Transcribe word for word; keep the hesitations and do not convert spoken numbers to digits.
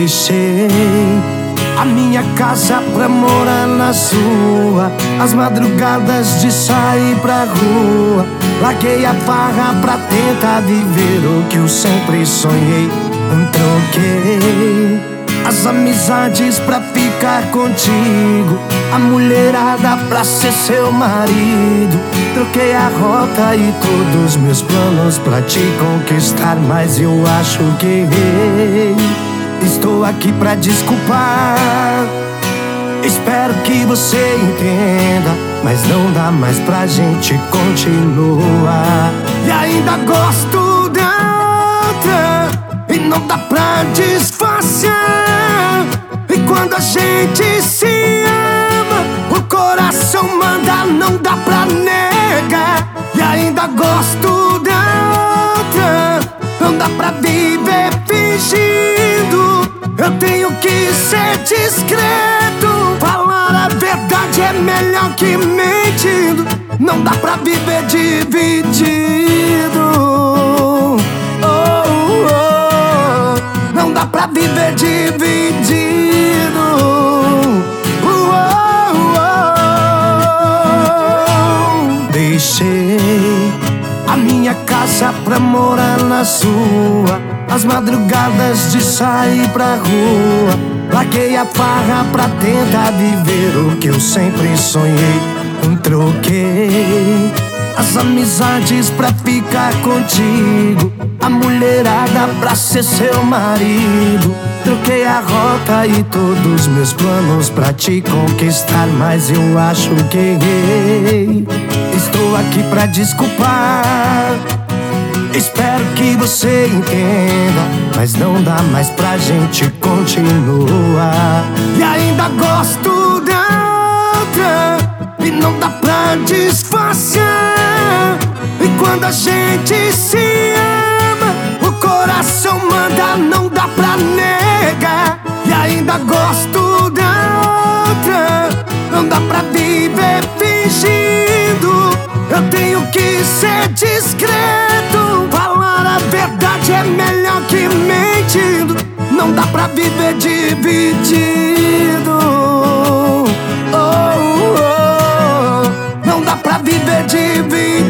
Deixei a minha casa pra morar na sua, as madrugadas de sair pra rua. Larguei a farra pra tentar viver o que eu sempre sonhei. Troquei as amizades pra ficar contigo, a mulherada pra ser seu marido. Troquei a rota e todos meus planos pra te conquistar, mas eu acho que errei. Estou aqui pra desculpar, espero que você entenda, mas não dá mais pra gente continuar. E ainda gosto da outra, e não dá pra disfarçar. E quando a gente se ama, o coração manda, não dá pra negar. E ainda gosto da outra, não dá pra viver fingindo. Eu tenho que ser discreto, falar a verdade é melhor que mentindo. Não dá pra viver dividido. Oh, oh. Não dá pra viver dividido. Oh, oh. Deixei a minha casa pra morar na sua, as madrugadas de sair pra rua. Larguei a farra pra tentar viver o que eu sempre sonhei. Troquei as amizades pra ficar contigo, a mulherada pra ser seu marido. Troquei a rota e todos meus planos pra te conquistar, mas eu acho que errei. Estou aqui pra desculpar, espero que você entenda, mas não dá mais pra gente continuar. E ainda gosto da outra, e não dá pra disfarçar. E quando a gente se ama, o coração manda, não dá pra negar. E ainda gosto da outra, não dá pra viver fingindo. Eu tenho que ser discreto, falar a verdade é melhor que mentindo. Não dá pra viver dividido. Oh, oh. Não dá pra viver dividido.